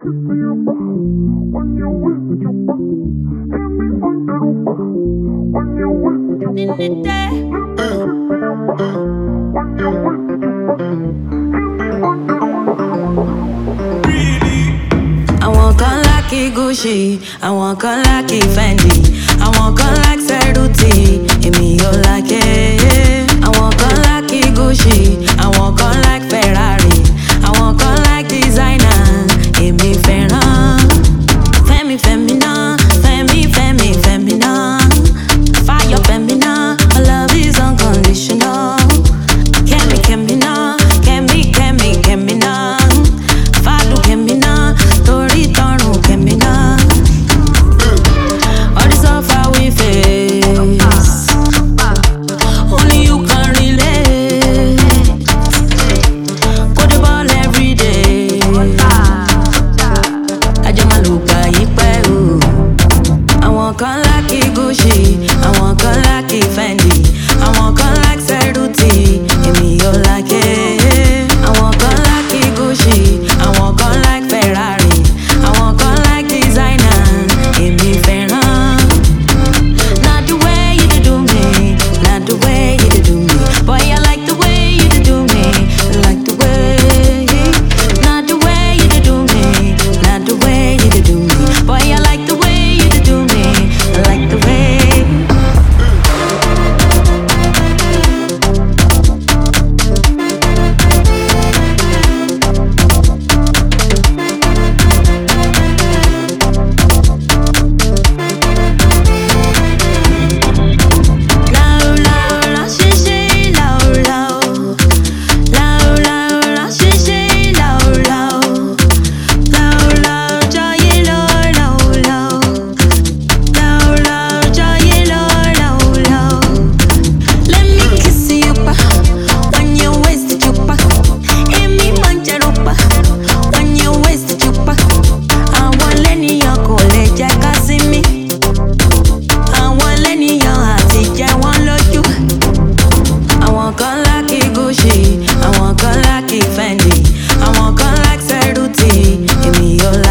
I want gun like Gucci, I want gun like Fendi, I want gun like Cerruti, èmi ò like it. I want gun like Gucci, I want gun like Ferrari, I want gun like designer, èmi fẹ́ràn. Fẹ́mi fẹ́mínà, Fẹ́mi fẹ́mínà, fire fẹ́mínà, my love is unconditional. Kẹ́mínà, Kẹ́mínà, fàdù Kẹ́mínà, torí tọrùn Kẹ́mínà. All this suffer we face, only you can relate. Go the ball every day, ajẹ́ máa lò gbà yí pẹ́ o. Àwọn kan like Gucci, àwọn kan like Fendi, àwọn kan like Cerruti, èmi ò like it. Àwọn kan like Gucci, àwọn kan like Ferrari, àwọn kan like designer, èmi fẹ́ràn. Not the way you dey do me, not the way you dey do me. Boy, I like the way you dey do me, I like the way. Not the way you dey do me, not the way you dey do me. Boy, I like the way you dey do me, I like the way. Fendi, I want gun like Cerruti, èmi ò